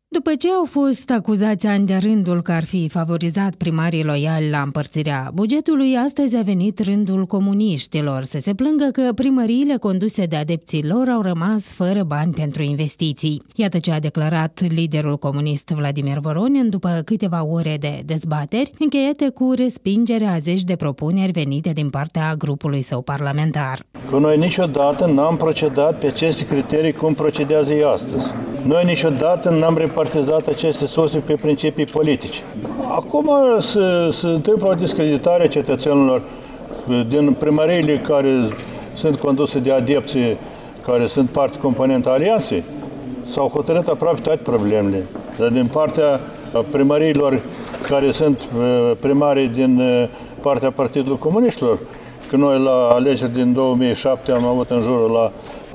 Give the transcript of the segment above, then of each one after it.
După ce au fost acuzați ani de rândul că ar fi favorizat primarii loiali la împărțirea bugetului, astăzi a venit rândul comuniștilor să se plângă că primăriile conduse de adepții lor au rămas fără bani pentru investiții. Iată ce a declarat liderul comunist Vladimir Voronin după câteva ore de dezbateri, încheiate cu respingerea a zeci de propuneri venite din partea grupului său parlamentar. Că noi niciodată n-am procedat pe aceste criterii cum procedează ei astăzi. Noi niciodată n-am repartizat aceste surse pe principii politice. Acum se întâmplă o discreditare a cetățenilor din primăriile care sunt conduse de adepții care sunt parte componentă a alianței. S-au hotărât aproape toate problemele. Dar din partea primăriilor care sunt primarii din partea Partidului Comuniștilor, că noi la alegeri din 2007 am avut în jurul la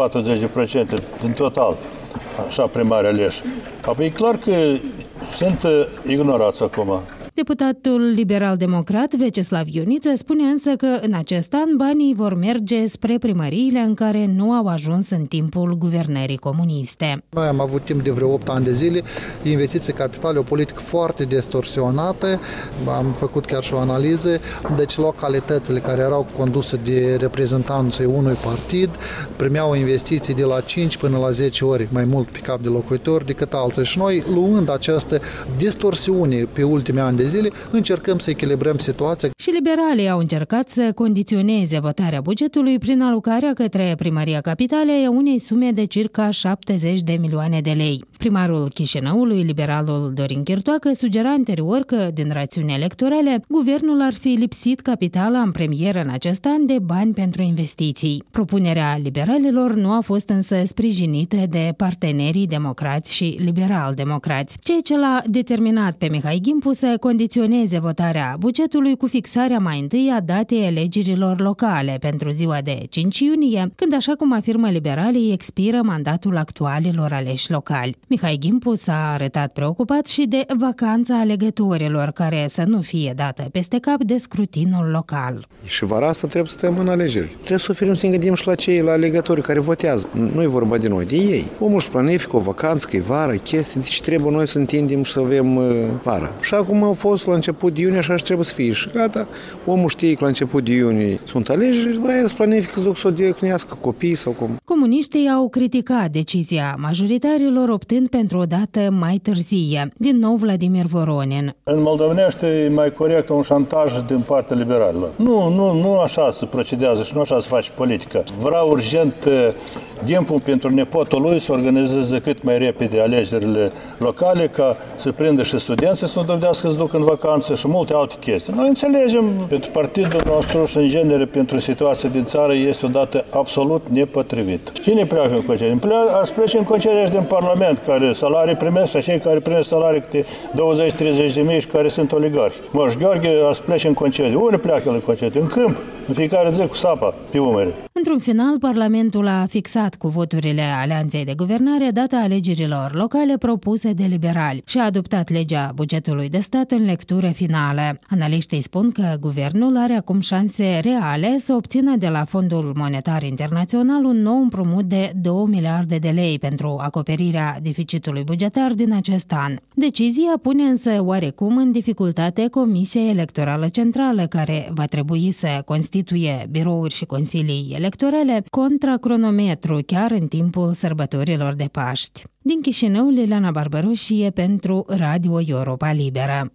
40% din total, așa primari aleși. Apoi e clar că sunt ignorați acum. Deputatul liberal-democrat Vyacheslav Ioniță spune însă că în acest an banii vor merge spre primăriile în care nu au ajuns în timpul guvernării comuniste. Noi am avut timp de vreo 8 ani de zile investiții capitale, o politică foarte distorsionată, am făcut chiar și o analiză, deci localitățile care erau conduse de reprezentanții unui partid primeau investiții de la 5 până la 10 ori mai mult pe cap de locuitori decât alții și noi, luând această distorsiune pe ultimii ani de zile, încercăm să echilibrăm situația. Și liberalii au încercat să condiționeze votarea bugetului prin alocarea către Primăria Capitalei a unei sume de circa 70 de milioane de lei. Primarul Chișinăului, liberalul Dorin Chirtoacă, sugera anterior că, din rațiuni electorale, guvernul ar fi lipsit capitala în premieră în acest an de bani pentru investiții. Propunerea liberalilor nu a fost însă sprijinită de partenerii democrați și liberal-democrați, ceea ce l-a determinat pe Mihai Gimpu să condiționeze votarea bugetului cu fixarea mai întâi a datei alegerilor locale pentru ziua de 5 iunie, când, așa cum afirmă liberalii, expiră mandatul actualilor aleși locali. Mihai Gimpu s-a arătat preocupat și de vacanța alegătorilor, care să nu fie dată peste cap de scrutinul local. Și vara asta trebuie să stăm în alegeri. Trebuie să oferim să ne gândim și la alegătorii care votează. Nu e vorba de noi, de ei. Omul își planifică o vacanță, că e vară, chestii, deci trebuie noi să întindem și să avem vara. Și acum au fost la început de iunie, așa și trebuie să fie. Și gata, omul știe că la început de iunie sunt alegeri, la el se planifică să duc să o diocnească copiii sau cum. Comuniștii au criticat decizia majoritarilor, optând pentru o dată mai târzie. Din nou Vladimir Voronin. În moldovenește e mai corect un șantaj din partea liberalilor. Nu așa se procedează și nu așa se face politică. Vreau urgent timpul pentru nepotul lui să organizeze cât mai repede alegerile locale, ca să prindă și studenții să nu dovedească să duc în vacanță și multe alte chestii. Noi înțelegem, pentru partidul nostru și în genere pentru situația din țară este o dată absolut nepotrivită. Cine pleacă în concediu? Aș plece în concediu din Parlament, care salarii primesc și cei care primesc salarii câte 20-30 de mii și care sunt oligarhi. Moș Gheorghe aș plece în concediu. Unde pleacă în concediu? În câmp. În fiecare zi cu sapa pe umeri. Într-un final, Parlamentul a fixat cu voturile Alianței de Guvernare data alegerilor locale propuse de liberali și a adoptat legea bugetului de stat în lectură finală. Analiștii spun că guvernul are acum șanse reale să obțină de la Fondul Monetar Internațional un nou împrumut de 2 miliarde de lei pentru acoperirea deficitului bugetar din acest an. Decizia pune însă oarecum în dificultate Comisia Electorală Centrală, care va trebui să constituie birouri și consilii electorale contra cronometru chiar în timpul sărbătorilor de Paști. Din Chișinău, Liliana Barbaroșie pentru Radio Europa Liberă.